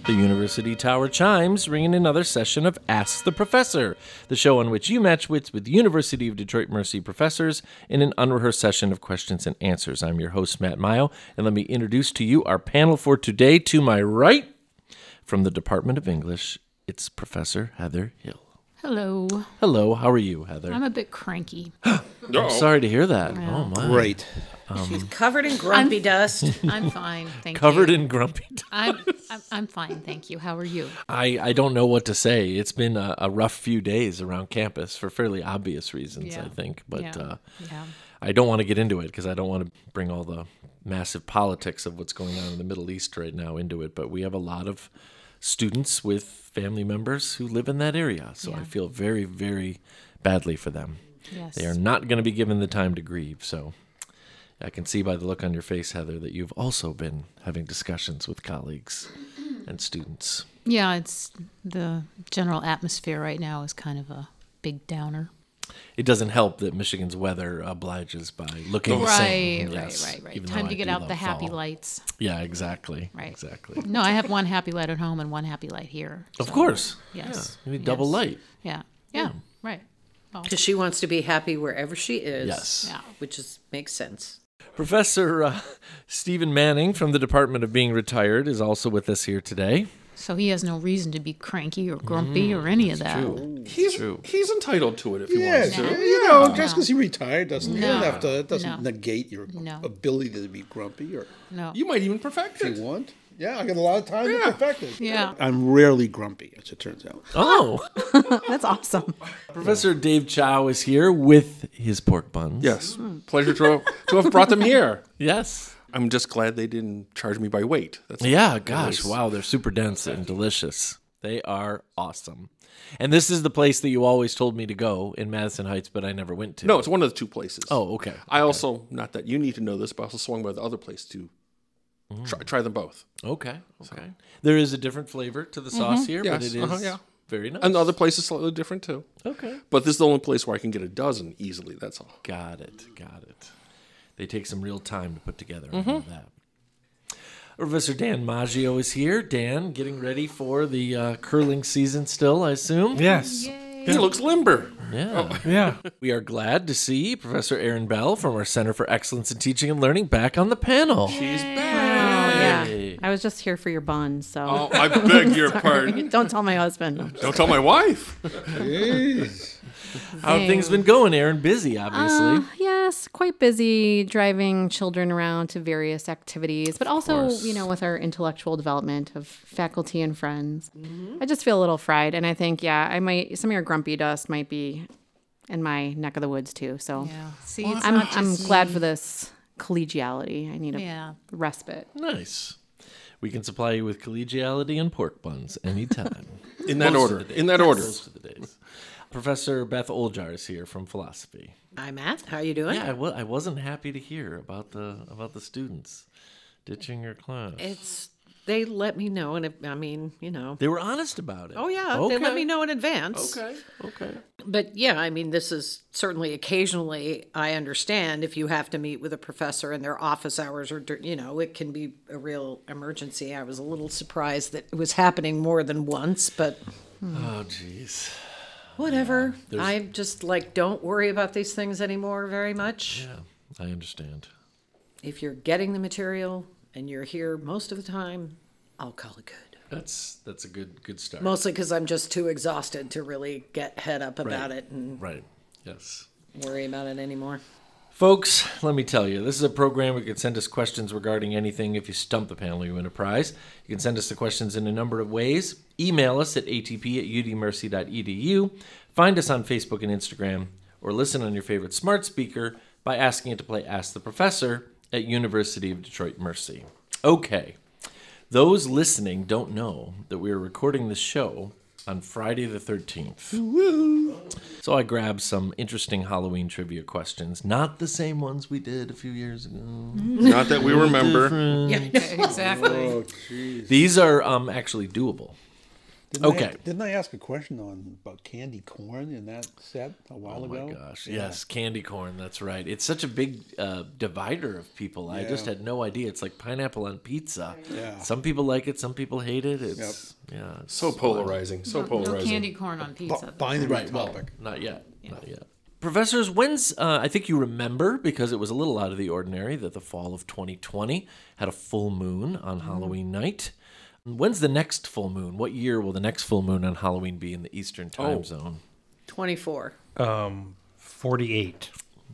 The University Tower chimes ring in another session of Ask the Professor, the show on which you match wits with University of Detroit Mercy professors in an unrehearsed session of questions and answers. I'm your host, Matt Mayo, and let me introduce to you our panel for today. To my right, from the Department of English, it's Professor Heather Hill. Hello. Hello, how are you, Heather? I'm a bit cranky. I'm sorry to hear that. Yeah. Oh, my. Great. She's covered in grumpy dust. I'm fine, thank Covered you. in grumpy dust. I'm fine, thank you. How are you? I don't know what to say. It's been a rough few days around campus for fairly obvious reasons, Yeah. I think. But Yeah. I don't want to get into it because I don't want to bring all the massive politics of what's going on in the Middle East right now into it. But we have a lot of students with family members who live in that area. So Yeah. I feel very, very badly for them. Yes. They are not going to be given the time to grieve. So I can see by the look on your face, Heather, that you've also been having discussions with colleagues and students. Yeah, it's the general atmosphere right now is kind of a big downer. It doesn't help that Michigan's weather obliges by looking the same. Yes, Right. even Time though to I get do out love the happy fall. lights. Yeah, exactly. Right. Exactly. No, I have one happy light at home and one happy light here. Of so, course. Yes. Yeah. You need double Yes. light. Yeah. Right. Well, Because she wants to be happy wherever she is. Yes. yeah. Which makes sense. Professor Stephen Manning from the Department of Being Retired is also with us here today. So he has no reason to be cranky or grumpy or any of that. True. He's entitled to it if he Yes, wants to. you know, just because you retired doesn't you don't No. have to. It doesn't No. negate your No. ability to be grumpy or No. You might even perfect if it. you want. Yeah, I got a lot of time to perfect it. Yeah. I'm rarely grumpy, as it turns out. Oh, That's awesome. Professor Dave Chow is here with his pork buns. Yes. Pleasure to have brought them here. Yes. I'm just glad they didn't charge me by weight. That's Yeah, gosh, nice. wow, they're super dense and delicious. They are awesome. And this is the place that you always told me to go in Madison Heights, but I never went to. No, it's one of the two places. Oh, okay. I also, not that you need to know this, but I also swung by the other place to try them both. Okay. There is a different flavor to the sauce here, but Yes, it is yeah. very nice. And the other place is slightly different too. Okay. But this is the only place where I can get a dozen easily, that's all. Got it. They take some real time to put together. I know that. Professor Dan Maggio is here. Dan, getting ready for the curling season still, I assume? Yes. He looks limber. Yeah. Yeah. We are glad to see Professor Erin Bell from our Center for Excellence in Teaching and Learning back on the panel. He's back. Yeah, Hey. I was just here for your bun, so Oh, I beg your pardon. don't tell my husband. Don't tell my wife. Jeez. How have things been going, Erin? Busy, obviously. Yes, quite busy driving children around to various activities, but also, course. with our intellectual development of faculty and friends. I just feel a little fried, and I think, some of your grumpy dust might be in my neck of the woods too. So Yeah. See, it's I'm not just glad me. for this collegiality. I need a Yeah. respite. Nice. We can supply you with collegiality and pork buns anytime. In that Most order. of the days. In that order. Most of the days. Professor Beth Oljar is here from philosophy. Hi, Matt. How you doing? Yeah, I wasn't happy to hear about the students ditching your class. They let me know, and They were honest about it. Oh yeah, Okay. they let me know in advance. Okay. But yeah, this is certainly occasionally, I understand if you have to meet with a professor in their office hours or, it can be a real emergency. I was a little surprised that it was happening more than once, but Oh, jeez. whatever. I just don't worry about these things anymore very much. Yeah, I understand. If you're getting the material and you're here most of the time, I'll call it good. That's a good start. Mostly because I'm just too exhausted to really get head up about it and Right. Yes. worry about it anymore. Folks, let me tell you, this is a program where you can send us questions regarding anything. If you stump the panel, you win a prize. You can send us the questions in a number of ways. Email us at atp@udmercy.edu. Find us on Facebook and Instagram, or listen on your favorite smart speaker by asking it to play Ask the Professor at University of Detroit Mercy. Okay, those listening don't know that we are recording this show on Friday the 13th. So I grabbed some interesting Halloween trivia questions, not the same ones we did a few years ago. Not that we remember. Exactly. Oh, jeez. These are actually doable. Okay. Didn't I ask a question about candy corn in that set a while ago? Oh my gosh, yes, candy corn, that's right. It's such a big divider of people. I just had no idea. It's like pineapple on pizza. Yeah. Some people like it, some people hate it. It's So polarizing. So No polarizing. candy corn on pizza. Binary right. Well, topic. not yet. Not yet. Professors, when's I think you remember, because it was a little out of the ordinary, that the fall of 2020 had a full moon on Halloween night. When's the next full moon? What year will the next full moon on Halloween be in the Eastern time zone? 24. 48.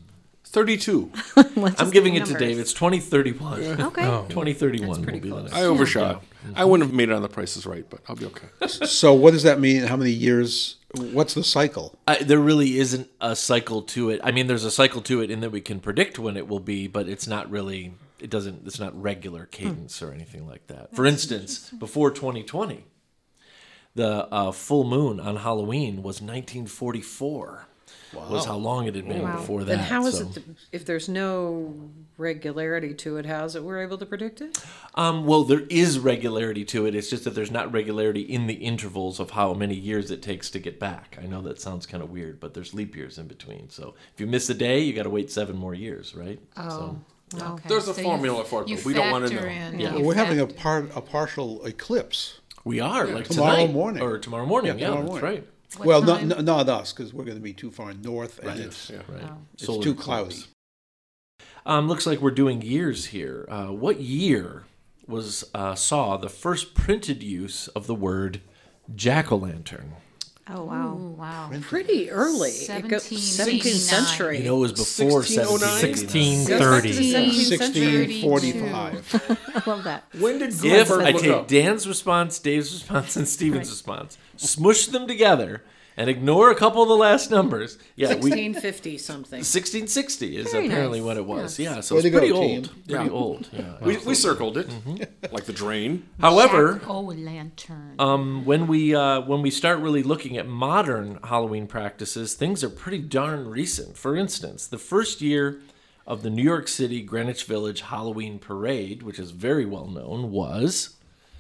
32. I'm giving it to Dave. It's 2031. Okay. 2031 will be the next. I overshot. I wouldn't have made it on the prices right, but I'll be okay. So what does that mean? How many years? What's the cycle? There really isn't a cycle to it. I mean, there's a cycle to it in that we can predict when it will be, but it's not really. It's not regular cadence or anything like that. For instance, before 2020, the full moon on Halloween was 1944. Was how long it had been before that. Then how is so. it, if there's no regularity to it, how is it we're able to predict it? Well, there is regularity to it. It's just that there's not regularity in the intervals of how many years it takes to get back. I know that sounds kind of weird, but there's leap years in between. So if you miss a day, you got to wait 7 more years, right? Oh, okay. There's a formula for it, you but we don't want to factor know. in- Yeah. you We're having a factor- partial eclipse. We are, like tomorrow tonight. morning. Or tomorrow morning, Yeah, yeah, tomorrow that's morning. right. Well, time? not us, because we're going to be too far north, and it's Right. it's Solar too eclipse. cloudy. Looks like we're doing years here. What year was saw the first printed use of the word jack-o'-lantern? Oh, wow. Ooh, wow. Pretty early. It goes 17th 1789. century. You know, it was before 1609? 1630. 1645. I love that. When did If Gutenberg I look take up? Dan's response, Dave's response, and Steven's response, smush them together, and ignore a couple of the last numbers, yeah, 1650 something. 1660 is Very apparently nice. what it was. Yeah, so Way it's to go, pretty team. old. Pretty old. Yeah. We circled it, like the drain. However, Jack-o'-lantern. when we start really looking at modern Halloween practices, things are pretty darn recent. For instance, the first year of the New York City Greenwich Village Halloween Parade, which is very well known, was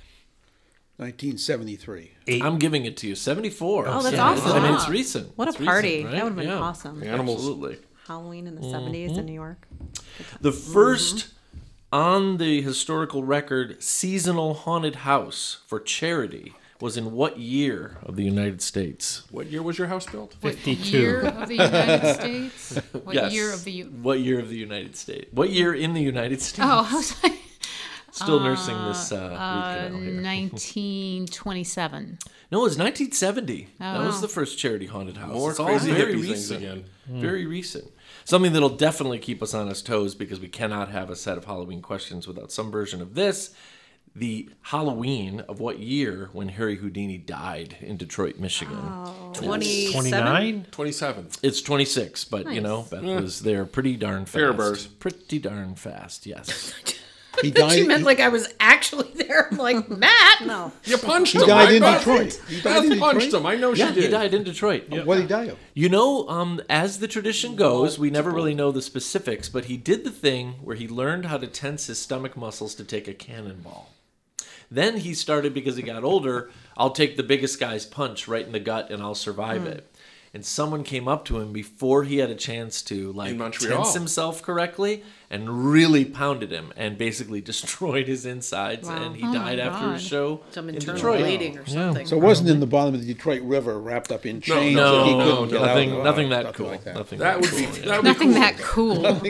1973. I'm giving it to you 74. Oh, that's Yeah, awesome. I mean, it's recent. What a It's party. recent, right? That would have been Yeah. awesome. Animals. Absolutely. Halloween in the 70s in New York. The first on the historical record seasonal haunted house for charity was in what year of the United States? What year was your house built? What 52. year of the United States? What Yes. year of the... What year of the United States? What year in the United States? Oh, I was like... Still nursing this root canal here. 1927. No, it was 1970. That was wow. the first charity haunted house. More It's all crazy very hippie things recent. again. Very recent. Something that'll definitely keep us on our toes because we cannot have a set of Halloween questions without some version of this. The Halloween of what year when Harry Houdini died in Detroit, Michigan? 27? 29? 27. It's 26, but you know, Beth was there pretty darn fast. Fair Bears. Pretty darn fast, yes. He She died. meant like I was actually there. I'm like, Matt? No. You punched He him. died in Beth. Detroit. He died in Beth punched Detroit. him. I know Yeah, she did. he died in Detroit. Yeah. What did he die of? You know, as the tradition goes, we never really know the specifics, but he did the thing where he learned how to tense his stomach muscles to take a cannonball. Then he started, because he got older, I'll take the biggest guy's punch right in the gut and I'll survive it. And someone came up to him before he had a chance to In Montreal. tense himself correctly and really pounded him and basically destroyed his insides. Wow. And he Oh died my after God. his show Some in internal Detroit. bleeding or something. So it wasn't in the bottom of the Detroit River, wrapped up in chains. No, that he couldn't get nothing, out. nothing that Nothing cool. like that. Nothing That would be. cool, yeah. That would be Nothing cool. that cool.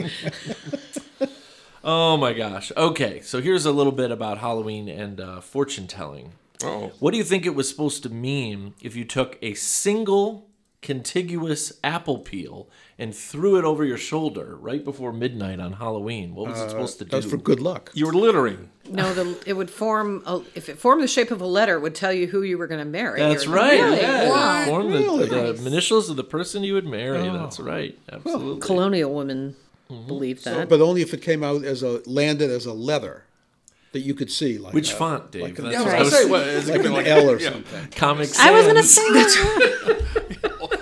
Oh my gosh. Okay, so here's a little bit about Halloween and fortune telling. Oh, What do you think it was supposed to mean if you took a single contiguous apple peel and threw it over your shoulder right before midnight on Halloween? What was it supposed to do? That's for good luck. you were littering. No, it would form, if it formed the shape of a letter, it would tell you who you were going to marry. That's Or- right. Really? Yeah, Wow. form Really? the initials of the person you would marry. That's right. Absolutely. Colonial women believed that. But only if it came out landed as a leather that you could see. Like Which font, Dave? like That's Yeah, I what was I gonna was say, what, is it like gonna an be L or yeah. something. Comic I was going to Sans. say that.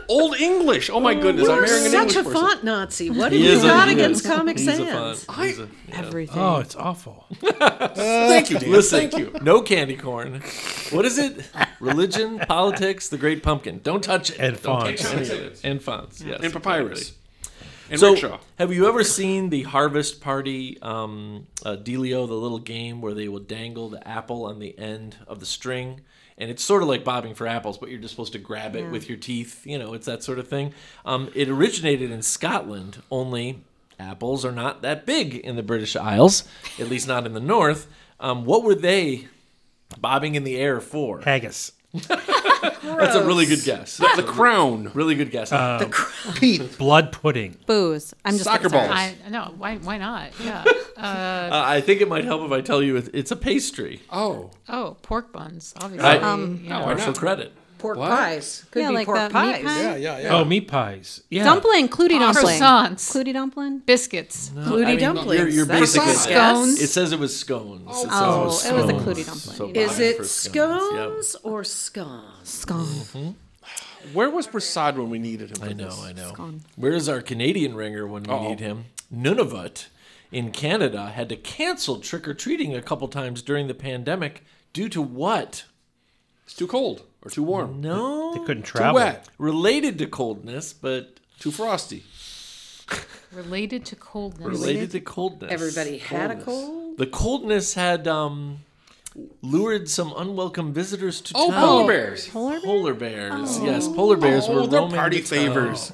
Old English. Oh my goodness, I'm You're marrying an such English a person. font Nazi. What have He you is got he against is. Comic He's a Sans? font. He's a- Everything. Oh, it's awful. Thank you, Dan. Listen, Thank you. no candy corn. What is it? Religion, politics, the Great Pumpkin. Don't touch it. And Don't fonts. touch any of it. And fonts, yes. And papyrus. exactly. And So, rickshaw. have you ever seen the Harvest Party Dealio, the little game where they will dangle the apple on the end of the string? And it's sort of like bobbing for apples, but you're just supposed to grab it with your teeth. You know, it's that sort of thing. It originated in Scotland, only apples are not that big in the British Isles, at least not in the north. What were they bobbing in the air for? Haggis. That's a really good guess. The crown. Really good guess. Pete. Blood pudding. Booze. I'm just Soccer sorry. balls. I no. Why not? Yeah. I think it might help if I tell you it's a pastry. Oh. Oh, pork buns. Obviously. Partial credit. Pork pies. Could Yeah, be like pork the meat pies. pie? Yeah. Oh, meat pies. Yeah. Dumpling. Clutie dumpling. Croissants. Clutie dumpling. Biscuits. Fluty dumplings. You're That's basically a guess. Scones. It says it was scones. It says Oh, was it was a scones. Clutie dumpling. So Yeah. Is bobbing it for scones or scones? Scone. Where was Prasad when we needed him? for Yep. I this? know. Scone. Where's our Canadian ringer when we need him? Nunavut in Canada had to cancel trick-or-treating a couple times during the pandemic due to what? It's too cold or too warm. No. They couldn't Too travel. wet. Related to coldness, but Too frosty. Related to coldness. related to coldness. Everybody had a cold? The coldness had lured some unwelcome visitors to Oh, town. polar bears. Polar bears. Yes, polar bears were they're roaming party the town. favors.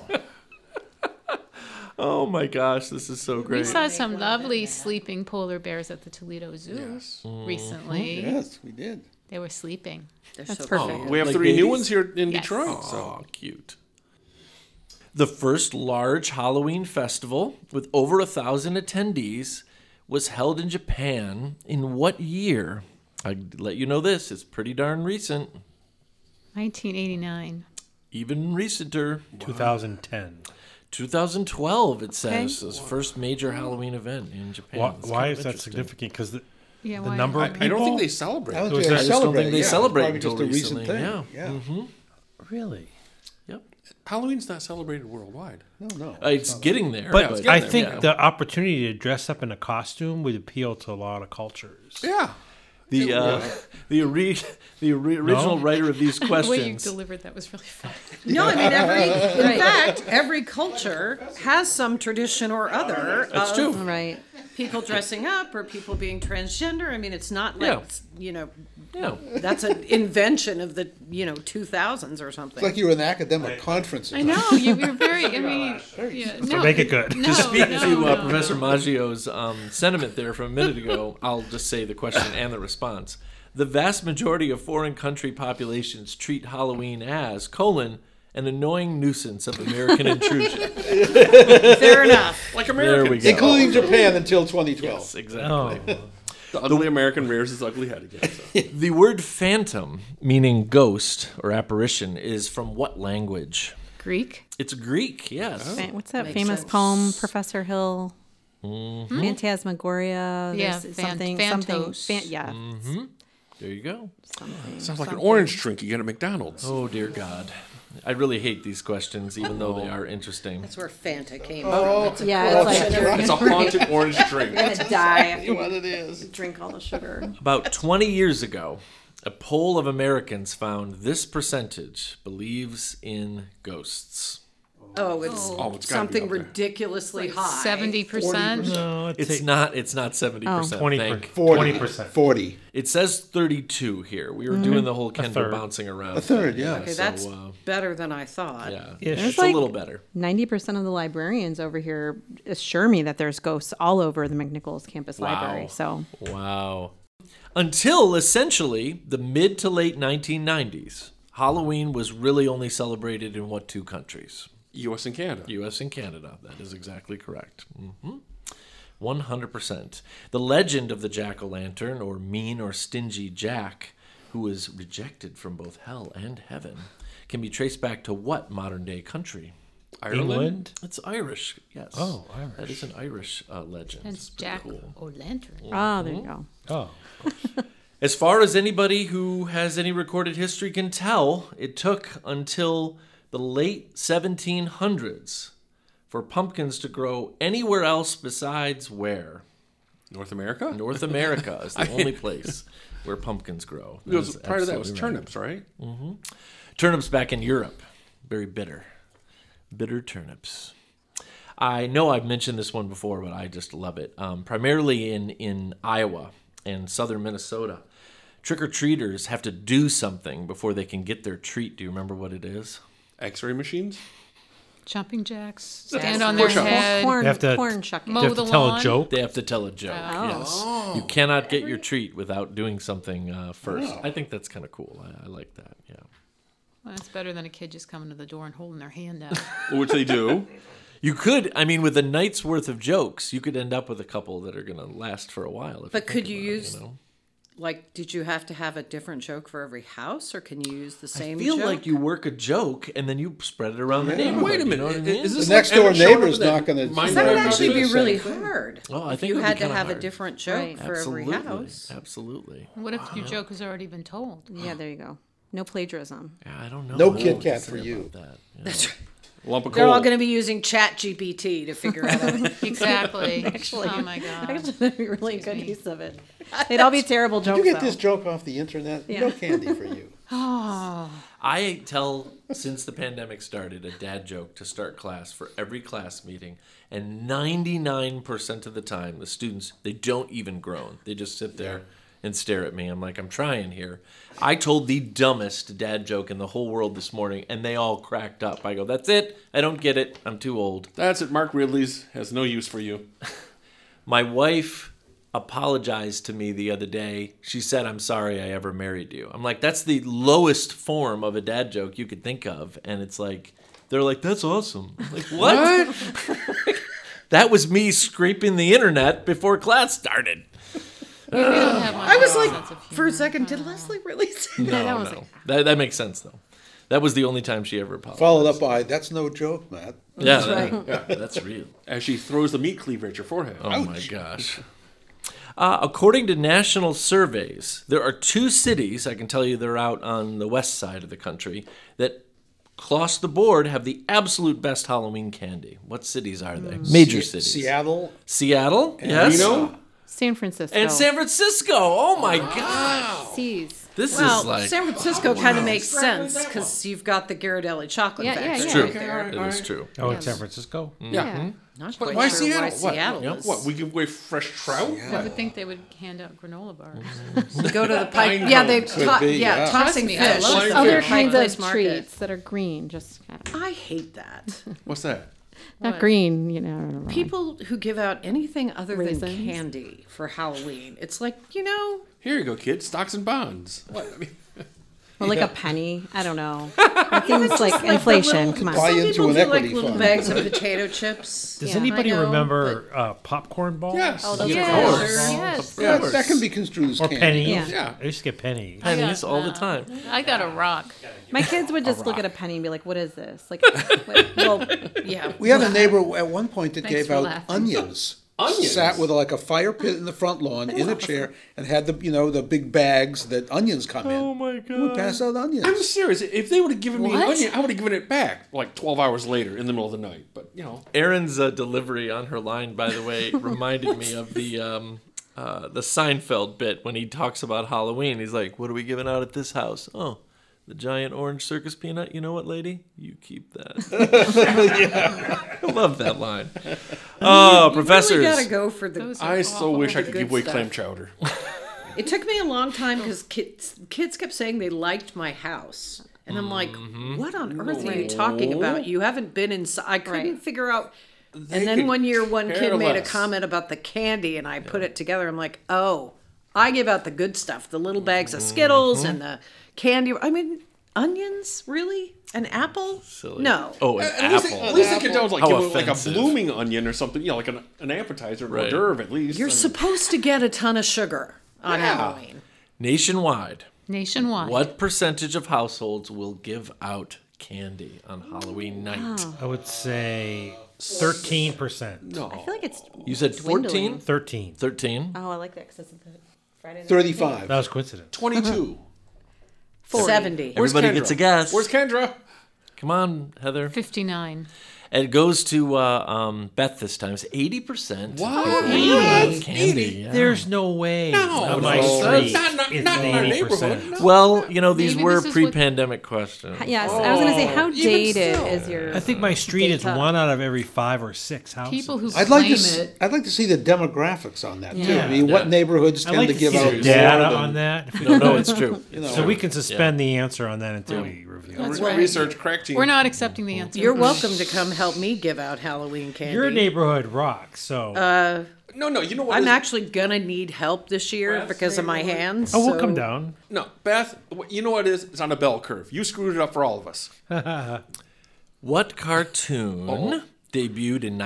Oh my gosh, this is so We great. saw some lovely sleeping polar bears at the Toledo Zoo recently. Yes, we did. They were sleeping. That's so perfect. We have Like 3 new babies? ones here in Yes. Detroit. So Oh, cute. The first large Halloween festival with over 1,000 attendees was held in Japan in what year? I'd let you know this. It's pretty darn recent. 1989. Even recenter. 2010. 2012, it says, was first major Halloween event in Japan. Why, It's why kind is of that interesting. significant? Because the Yeah, the why? number of people. I don't think they celebrate. I don't Was think that- they I just don't celebrate. think they yeah, celebrate It's probably just a until recent recently, thing. yeah. Really. Yep. Halloween's not celebrated worldwide. No. It's getting there. But it's I getting think yeah. the opportunity to dress up in a costume would appeal to a lot of cultures. Yeah. The original writer of these The way you questions. delivered that was really fun. No, I mean, in fact, every culture has some tradition or other That's of true. Right. people dressing up or people being transgender. I mean, it's not like, Yeah. you know, that's an invention of the, 2000s or something. It's like you were in academic conferences. I know you're very. I mean, yeah, no, make it good. No, To speak no, to no. Professor Maggio's sentiment there from a minute ago, I'll just say the question and the response. The vast majority of foreign country populations treat Halloween as, an annoying nuisance of American intrusion. Fair enough. Like There Americans. we go. Including Japan until 2012. Yes, exactly. Oh, The ugly American rears his ugly head again. So. The word phantom, meaning ghost or apparition, is from what language? Greek. It's Greek, yes. What's that Makes famous sense. poem, Professor Hill? Mm-hmm. Phantasmagoria. Yeah, There's Phantos. yeah. There you go. Sounds like an orange drink you get at McDonald's. Oh, dear God. I really hate these questions, even though they are interesting. That's where Fanta came from. It's a Yeah, it's like you're It's a haunted orange drink. gonna die after What you it is. drink all the sugar. About 20 years ago, a poll of Americans found this percentage believes in ghosts. Oh, it's it's gotta be something up there. ridiculously high. 70%. no, It's not 70%. 20%. Thank. 20%. 40. It says 32 here. We were doing the whole Kendall third. bouncing around. A third, thing. yeah. Okay, So, that's better than I thought. yeah. Ish. It's like- a little better. 90% of the librarians over here assure me that there's ghosts all over the McNichols campus library. So Wow. Until essentially the mid to late 1990s, Halloween was really only celebrated in what two countries? U.S. and Canada. U.S. and Canada. That is exactly correct. 100%. The legend of the jack-o'-lantern, or mean or stingy Jack, who was rejected from both hell and heaven, can be traced back to what modern-day country? Ireland. England. It's Irish, yes. Oh, Irish. That is an Irish legend. That's pretty Jack cool. O'Lantern. there you go. Oh, As far as anybody who has any recorded history can tell, it took until the late 1700s for pumpkins to grow anywhere else besides where? North America? North America is the only place where pumpkins grow. Because prior to that was absolutely turnips, right? Turnips back in Europe. Very bitter. Bitter turnips. I know I've mentioned this one before, but I just love it. Primarily in Iowa and southern Minnesota, trick-or-treaters have to do something before they can get their treat. Do you remember what it is? X-ray machines? Jumping jacks, stand on their Push-ups. head, Corn, You have to- corn shucking. mow You have the to tell lawn. a joke. They have to tell a joke, yes. You cannot get your treat without doing something first. I think that's kind of cool. I like that, yeah. Well, that's better than a kid just coming to the door and holding their hand out. Which they do. You could, I mean, with a night's worth of jokes, you could end up with a couple that are going to last for a while. If But could think you about it, use, know? like, did you have to have a different joke for every house, or can you use the I same feel joke? like you work a joke and then you spread it around the neighborhood. Wait a you minute. know what I mean? Is this The next like door Emmett showing up neighbor's with that not gonna- mind That That would Right. actually be Same really thing. hard. Oh, I if think you it would be had to kinda have a hard. different joke Right. for every house. Absolutely. What if your joke has already been told? Yeah, there you go. No plagiarism. Yeah, I don't know. No what Kit to Kat say for you. about that. Yeah. That's right. lump of They're all coal. going to be using Chat GPT to figure out. Exactly. Oh my god. Actually, that'd be really a good use of it. They'd all be terrible jokes. You get though. this joke off the internet? No candy for you. I tell, since the pandemic started, a dad joke to start class for every class meeting, and 99% of the time, the students, they don't even groan. They just sit there and stare at me. I'm like, I'm trying here. I told the dumbest dad joke in the whole world this morning, and they all cracked up. I go, that's it. I don't get it. I'm too old. That's it. Mark Ridley's has no use for you. My wife apologized to me the other day. She said, I'm sorry I ever married you. I'm like, that's the lowest form of a dad joke you could think of. And it's like, they're like, that's awesome. I'm like, what? That was me scraping the internet before class started. We don't have much I was of a like, sense of for a humor. second, did Leslie really say that? No, that was no. like- That makes sense, though. That was the only time she ever apologized. Followed up by, that's no joke, Matt. Yeah, That's yeah, that's real. As she throws the meat cleaver at your forehead. Oh my gosh. According to national surveys, there are 2 cities, I can tell you they're out on the west side of the country, that across the board have the absolute best Halloween candy. What cities are they? Major cities. Seattle. Seattle? Yes. Reno? San Francisco. And San Francisco. Oh my gosh. Seas. This Well, is like... San Francisco kind of makes sense because you've got the Ghirardelli chocolate Yeah, factory. yeah, True. yeah. Right there. It is true. Oh, in San Francisco? Yeah. Not But quite why sure Seattle? why What? Seattle is. What? We give away fresh trout? I would think they would hand out granola bars. Go to the pipe. Pine Yeah, they cones. Could be, yeah. tossing Trust me, I fish. love at the Other Fish. kinds Place of Market. treats that are green. Just I hate that. What's that? not What? green. You know. People who give out anything other Raisins. than candy for Halloween. It's like, you know, Here you go, kids. Stocks and bonds. What? I mean, Or like a penny. I don't know. Things like inflation. Come Buy on. some into people an do like equity little fund. bags of potato chips. Does Yeah. anybody I know, remember popcorn balls? Yes. Oh, those Yes, are course. yes. Yeah, that can be construed as Or candy. pennies? Yeah. Yeah. I used to get pennies. Pennies all the time. I got a rock. My kids would just look at a penny and be like, "What is this?" Like, well, Yeah. We had a neighbor at one point that Thanks gave for out laughing. onions. Onions? Sat with like a fire pit in the front lawn in a chair and had the big bags that onions come in. Oh my We would god. pass out I'm onions. serious. If they would have given me an What? onion, I would have given it back like 12 hours later in the middle of the night. But, you know. Erin's delivery on her line, by the way, reminded me of the Seinfeld bit when he talks about Halloween. He's like, "What are we giving out at this house?" "Oh, the giant orange circus peanut. You know what, lady? You keep that." I love that line. Oh, professors. You really gotta go for the. Those are I so wish I could Good give away stuff. clam chowder. It took me a long time because kids kept saying they liked my house. And I'm like, what on earth are you talking about? You haven't been inside. I couldn't Right. figure out. They And then could one year, one care kid made a less. comment about the candy, and I put it together. I'm like, oh, I give out the good stuff, the little bags of Skittles and the candy. I mean, onions, really? An apple? Silly. No. Oh, an At least, apple. at least they could tell, like, How give it, like a offensive. blooming onion or something, you know, like an appetizer, Right. hors d'oeuvre at least. You're and- supposed to get a ton of sugar on Yeah. Halloween. Nationwide, nationwide. what percentage of households will give out candy on Halloween night? I would say 13%. No. I feel like it's. You said 14? 13. 13? Oh, I like that because it's the Friday night. 35. That was coincidence. 22. 70. Where's Everybody Kendra? gets a guess. Where's Kendra? Come on, Heather. 59. It goes to Beth this time. It's 80%. What? Candy. Yeah. There's no way. On my No. street, Not it's in our 80%. neighborhood. Well, these Maybe were this is what- pre-pandemic questions. Yes, I was going to say, how even dated still. is your? I think my street is Data. 1 out of every 5 or 6 houses. People who I'd like claim to. it. I'd like to see the demographics on that too. Yeah. I mean, what neighborhoods I tend like to to give see out the more data than- on that. If we- No, it's true. so we can suspend the answer on that until we review it. Research crack team. We're not accepting the answer. You're welcome to come help me give out Halloween candy. Your neighborhood rocks, so No, you know what? I'm is- actually gonna need help this year Beth's because of my neighborhood. hands. we'll so- come down. No, Beth, you know what it is? It's on a bell curve. You screwed it up for all of us. What cartoon debuted in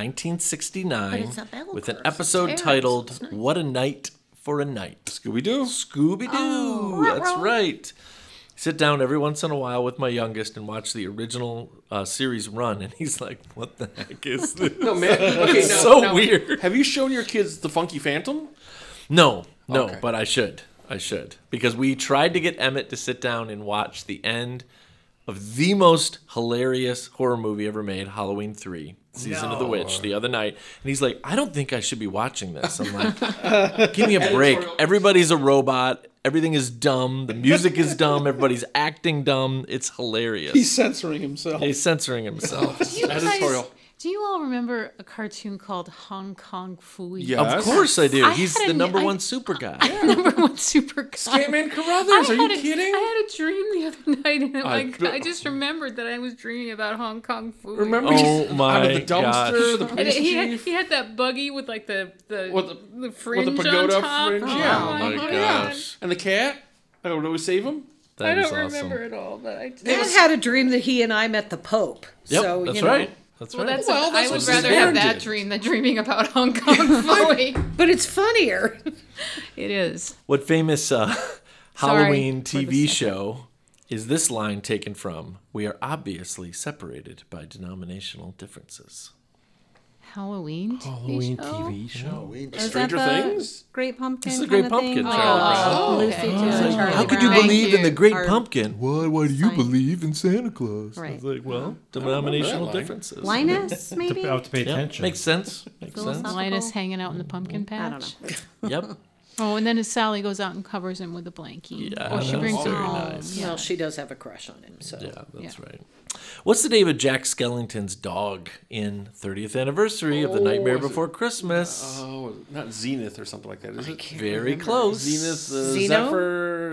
1969 it's a bell with an curve. episode It's titled "What a Night for a Night"? Scooby-Doo. Scooby-Doo. That's right. Sit down every once in a while with my youngest and watch the original series run, and he's like, "What the heck is this?" No, man. Okay, It's so weird. Have you shown your kids the Funky Phantom? No, Okay. but I should. Because we tried to get Emmett to sit down and watch the end of the most hilarious horror movie ever made, Halloween 3, Season of the Witch, the other night. And he's like, I don't think I should be watching this. I'm like, give me a break. Everybody's a robot. Everything is dumb. The music is dumb. Everybody's acting dumb. It's hilarious. He's censoring himself. He's censoring himself. Editorial. Do you all remember a cartoon called Hong Kong Phooey? Yeah. Of course I do. I He's had the a- number I- one super guy. Number one super guy. Scatman Carruthers, are you kidding? I had a dream the other night, and I- I just remembered that I was dreaming about Hong Kong food. Remember Oh out my of the dumpster, gosh. the And police he had, chief? he had that buggy with like the fringe pagoda on top. fringe, Oh, yeah. Oh my God. gosh. And the cat? I would always save him. That I is don't awesome. remember it all, but I. Dad had a dream that he and I met the Pope. Yep, so that's you know, right. That's Well, right. that's. Well, that's I would what rather Suzanne have that did. dream than dreaming about Hong Kong Phooey. But it's funnier. It is. What famous Sorry Halloween for the TV second. show is this line taken from? We are obviously separated by denominational differences. Halloween TV Halloween show? TV show. Is that Stranger the Things? Great Pumpkin. This is a kind Great of Pumpkin, thing? Charlie Brown. Lucy okay. too. Charlie How could you Brown. believe in the Great Our- Pumpkin? Why do you Sign. believe in Santa Claus? Right. It's like, well, denominational line. differences. Linus, maybe? I have to pay Yeah, attention. makes sense. Makes sense. Philosophical. Linus hanging out in the pumpkin patch. I don't know. Yep. Oh, and then his Sally goes out and covers him with a blankie. Yeah, or she that's brings him very home. nice. Yeah. Well, she does have a crush on him. So Yeah, that's Yeah. right. What's the name of Jack Skellington's dog in 30th anniversary of The Nightmare is it- Before Christmas? Oh, not Zenith or something like that, is it? Very close. Zenith, Zeno? Zephyr,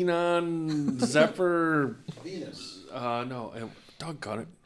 Xenon, Zephyr. Venus. No, doggone it.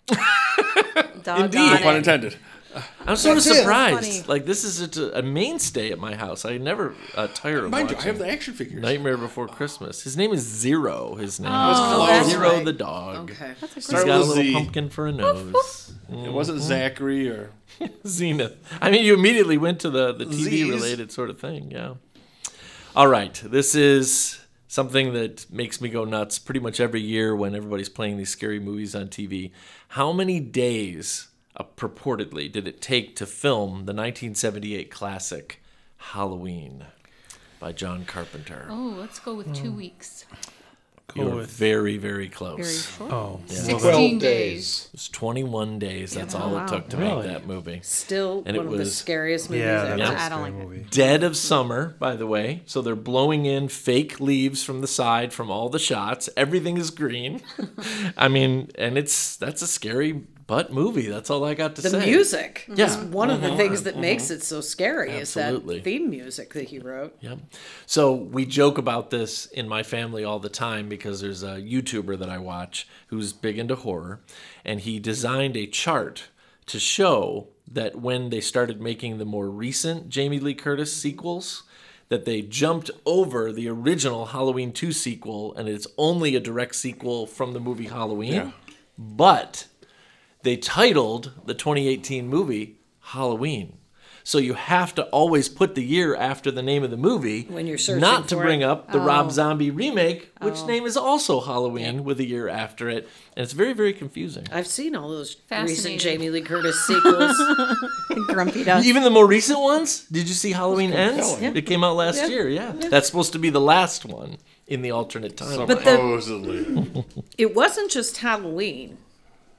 Doggone No pun it. intended. I'm sort of That's it. surprised. Funny. Like, this is a mainstay at my house. I never tire of Mind you, I watching have the action figures. Nightmare Before Christmas. His name is Zero. His name Oh, is that's Zero right. the dog. okay. That's a He's great got a with little Z. pumpkin for a nose. It wasn't Zachary or. Zenith. I mean, you immediately went to the TV Z's. related sort of thing. Yeah. All right. This is something that makes me go nuts pretty much every year when everybody's playing these scary movies on TV. How many days, purportedly, did it take to film the 1978 classic Halloween by John Carpenter? Oh, let's go with 2 weeks. You're with- very, very close. Very short. Oh, 16 12 days. It was 21 days. That's all wow. it took to Really? make that movie. Still And it one of the was- scariest movies yeah, ever. that's Yeah. a I don't scary like it. movie. Dead of summer, by the way. So they're blowing in fake leaves from the side from all the shots. Everything is green. I mean, and that's a scary butt movie. That's all I got to The say. music Yeah. is one of the things that makes it so scary Absolutely. is that theme music that he wrote. Yep. So we joke about this in my family all the time because there's a YouTuber that I watch who's big into horror, and he designed a chart to show that when they started making the more recent Jamie Lee Curtis sequels, that they jumped over the original Halloween 2 sequel, and it's only a direct sequel from the movie Halloween. Yeah. But they titled the 2018 movie Halloween. So you have to always put the year after the name of the movie, When you're searching not to for bring it. up the Rob Zombie remake, which name is also Halloween with a year after it, and it's very, very confusing. I've seen all those Fascinating. recent Jamie Lee Curtis sequels. Grumpy Dust. Even the more recent ones. Did you see Halloween Ends? compelling. It came out last year. Yeah, that's supposed to be the last one in the alternate time. But the- Supposedly. It wasn't just Halloween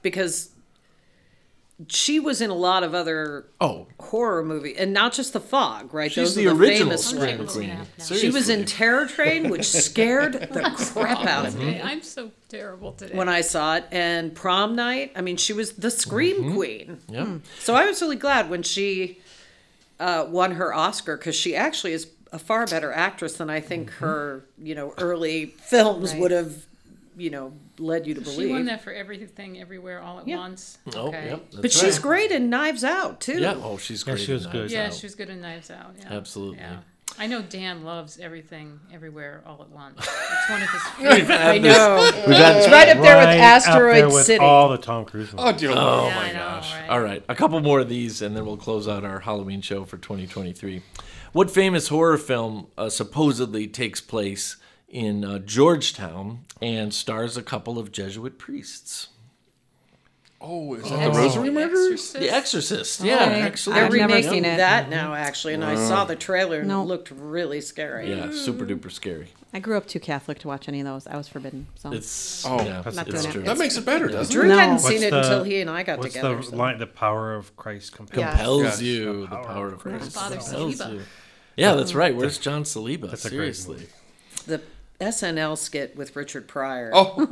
because she was in a lot of other horror movies, and not just The Fog, right? She's Those the are the original famous Scream ones. Queen. She was in Terror Train, which scared the crap out of me I'm so terrible today. when I saw it, and Prom Night. I mean, she was the Scream Queen. Yeah. So I was really glad when she won her Oscar, because she actually is a far better actress than I think her, early films would have, led you to believe. She won that for Everything Everywhere All at Once. Oh, Okay. yep. That's But she's great in Knives Out too. Yeah. Oh, she's great. she was in good. Knives Yeah, Out. she was good in Knives Out. Yeah. Absolutely. Yeah. I know Dan loves Everything Everywhere All at Once. It's one of his favorites. I know. We've had It's right up there with Right Asteroid up there with City. all the Tom Cruise movies. Oh, dear Lord. Oh Yeah, my I know, gosh. right? All right. A couple more of these, and then we'll close out our Halloween show for 2023. What famous horror film supposedly takes place in Georgetown and stars a couple of Jesuit priests? Oh, is that the Rosary Murders? The Exorcist. Yeah, Okay. actually. They're I've never remaking seen it. that now, actually, and I saw the trailer and No. it looked really scary. Yeah, super duper scary. I grew up too Catholic to watch any of those. I was forbidden. So It's Oh, yeah, Not it's doing it. true. That makes it better, doesn't Drew it? No. hadn't seen What's it the- until he and I got What's together. the so. line? The power of Christ compels. Compels Yes. you. The The power power of of Christ. Father compels Saliba. you. Yeah, that's right. Where's John Saliba? That's a great Seriously. The SNL skit with Richard Pryor.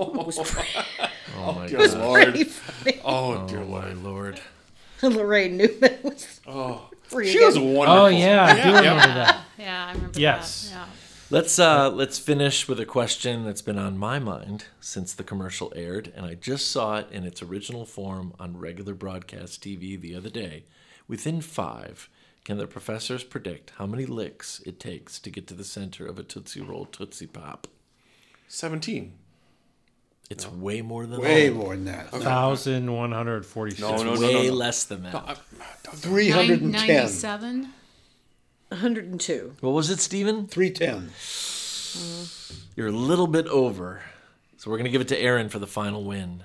Oh my dear God. Lord. Pretty funny. Oh, dear Oh Lord. my Lord. Lorraine Newman was She was wonderful. Oh yeah, I do remember that. Yeah, I remember Yes. that. Yeah. Let's finish with a question that's been on my mind since the commercial aired, and I just saw it in its original form on regular broadcast TV the other day. Within 5, can the professors predict how many licks it takes to get to the center of a Tootsie Roll Tootsie Pop? 17. It's way more than Way that. more than that. 1,146. No, Way no. less than that. 310. 97? 102. What was it, Steven? 310. You're a little bit over. So we're going to give it to Aaron for the final win.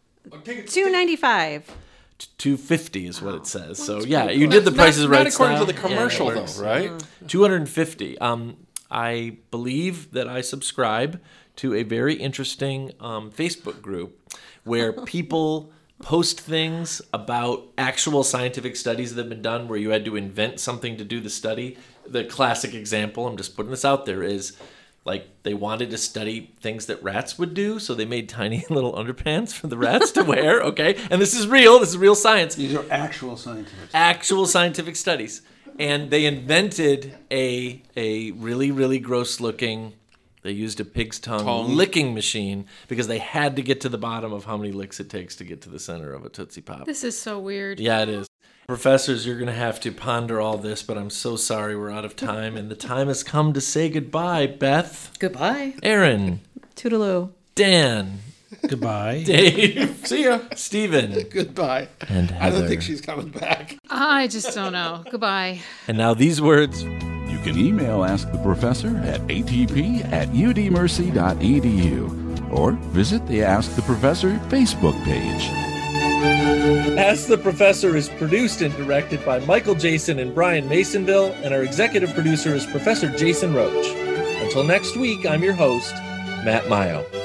295. 250 is what it says. So yeah, you did the prices right. Not according to style. the commercial, Yeah, it though, works. right? 250. I believe that I subscribe to a very interesting Facebook group where people post things about actual scientific studies that have been done where you had to invent something to do the study. The classic example, I'm just putting this out there, is like they wanted to study things that rats would do, so they made tiny little underpants for the rats to wear, okay? And this is real science. These are actual scientific. Actual scientific studies. And they invented a really, really gross looking, they used a pig's tongue licking machine because they had to get to the bottom of how many licks it takes to get to the center of a Tootsie Pop. This is so weird. Yeah, it is. Professors, you're going to have to ponder all this, but I'm so sorry we're out of time. And the time has come to say goodbye. Beth, Goodbye. Aaron, Toodaloo. Dan, Goodbye. Dave, See ya. Stephen, Goodbye. and I don't Heather. think she's coming back. I just don't know. Goodbye. And now these words. You can email Ask the Professor at atp@udmercy.edu or visit the Ask the Professor Facebook page. Ask the Professor is produced and directed by Michael Jason and Brian Masonville, and our executive producer is Professor Jason Roach. Until next week, I'm your host, Matt Mayo.